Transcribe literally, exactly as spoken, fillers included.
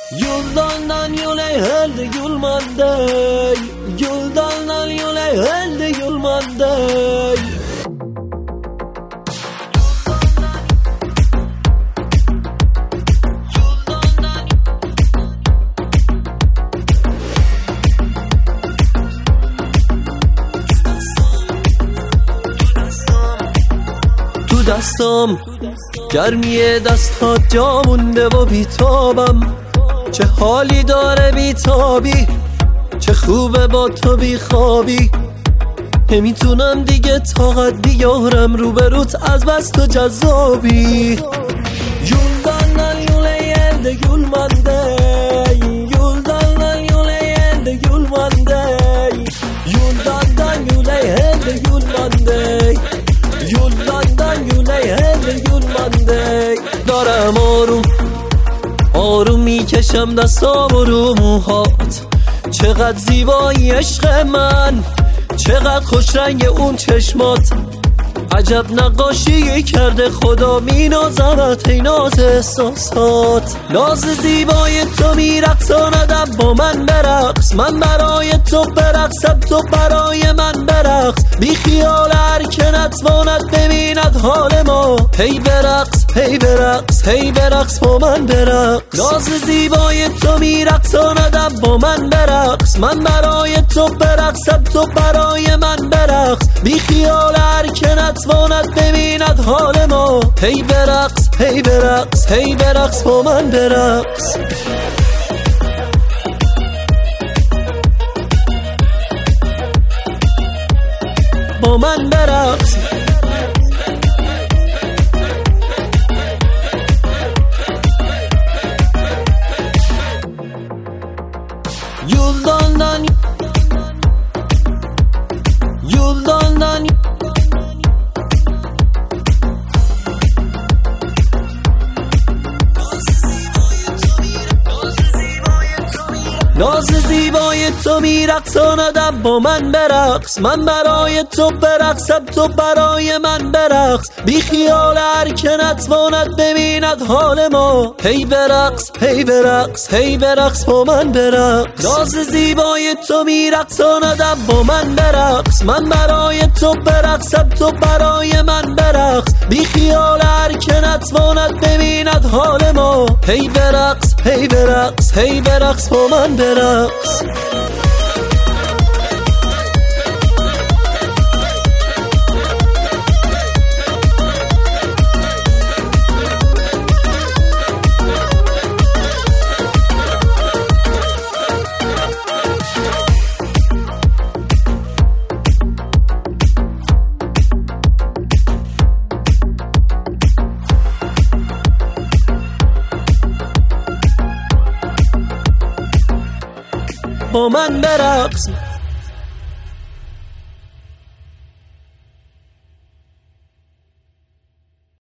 Yoldan yole elde yolmandey, yoldan yole elde yolmandey. تو دستم گرمی دست ها جا مونده و بیتابم، چه حالی داره بیتابی، چه خوبه با تو بیخوابی. نمیتونم دیگه طاقت بیارم روبروت از بس تو جذابی. Yoldan yola elde yolmandey, yoldan yola elde yolmandey, yoldan yola elde yolmandey, yoldan yola elde yolmandey. دارم آروم آروم میکشم دستام رو موهات، چقدر زیبایی عشق من، چقدر خوش رنگ اون چشمات. عجب نقاشی کرده خدا مینازمت ای ناز احساسات. ناز زیبای تو میرقصاندم با من برقص، من برای تو برقصم تو برای من برقص. بی خیال هر که نتواند ببیند حال ما، هی برقص هی برقص هی برقص با من برقص. ناز زیبای تو میرقصاندم با من برقص، من برای تو برقصم تو برای من برقص. بی خیال هر که نتواند ببیند حال ما، هی برقص هی برقص هی برقص با من برقص. با من برقص. Yoldan yoldan ناز زیبای تو میرقصاندم با من برقص، من برای تو برقصم تو برای من برقص. بی خیال هر که نتواند ببیند حال ما، هی برقص هی برقص هی برقص با من برقص. ناز زیبای تو میرقصاندم با من برقص، من برای تو برقصم تو برای من برقص. بی خیال هر که نتواند ببیند حال ما، هی برقص هی برقص هی برقص با من برقص. با من برقص.